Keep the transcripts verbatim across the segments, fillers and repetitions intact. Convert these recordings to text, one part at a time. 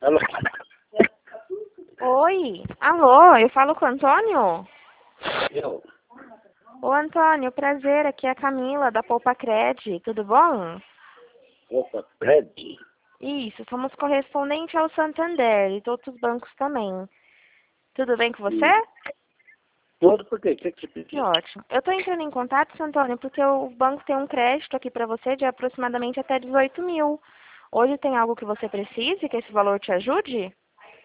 Alô? Oi, alô, eu falo com o Antônio? Eu? Ô Antônio, prazer, aqui é a Camila da Poupa Cred, tudo bom? Opa, Fred? Isso, somos correspondente ao Santander e todos os bancos também. Tudo bem com você? Hum. Tudo por quê? O que que você Que pediu? ótimo. Eu estou entrando em contato, seu Antônio, porque o banco tem um crédito aqui para você de aproximadamente até dezoito mil. Hoje tem algo que você precise, que esse valor te ajude?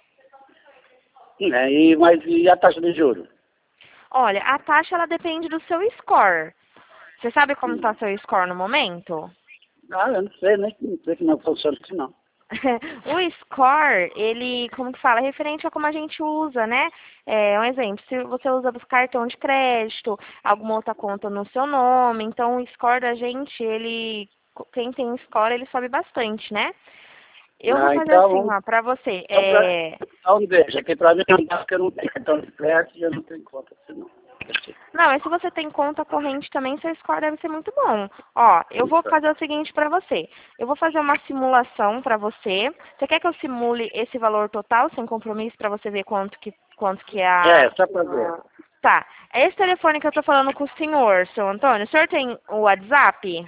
É, e, mas e a taxa de juros? Olha, a taxa ela depende do seu score. Você sabe como está Hum. seu score no momento? Ah, eu não sei, nem não sei que não funciona assim, não. O score, ele, como que fala, é referente a como a gente usa, né? É, um exemplo, se você usa o cartão de crédito, alguma outra conta no seu nome, então o score da gente, ele, quem tem score, ele sobe bastante, né? Eu vou Ah, fazer assim, então, ó, pra você. então, pra, É... então veja, que pra mim não dá, porque eu não tenho cartão de crédito e eu não tenho conta assim, não. Não, mas se você tem conta corrente também, seu score deve ser muito bom. Ó, eu vou fazer o seguinte pra você. Eu vou fazer uma simulação pra você. Você quer que eu simule esse valor total, sem compromisso, pra você ver quanto que, quanto que é É, a... só pra ver. Tá. É esse telefone que eu tô falando com o senhor, seu Antônio. O senhor tem o WhatsApp?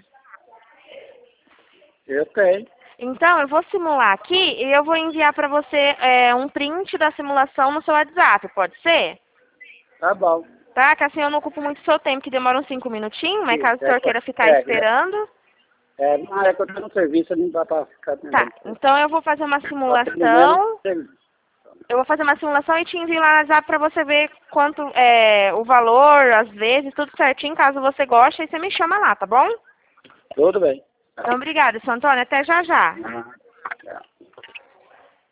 Eu tenho. Então, eu vou simular aqui e eu vou enviar pra você é, um print da simulação no seu WhatsApp, pode ser? Tá bom. Tá? Que assim eu não ocupo muito seu tempo, que demora uns cinco minutinhos, mas caso o É, senhor queira ficar é, é, esperando... é, não, é que eu tô no serviço, não dá pra ficar Tá, atendendo. então eu vou fazer uma Tô atendendo simulação. serviço. Eu vou fazer uma simulação e te envio lá no WhatsApp pra você ver quanto é o valor, às vezes, tudo certinho, caso você goste, aí você me chama lá, tá bom? Tudo bem. Tá. Então, obrigada, seu Antônio. Até já já. Ah.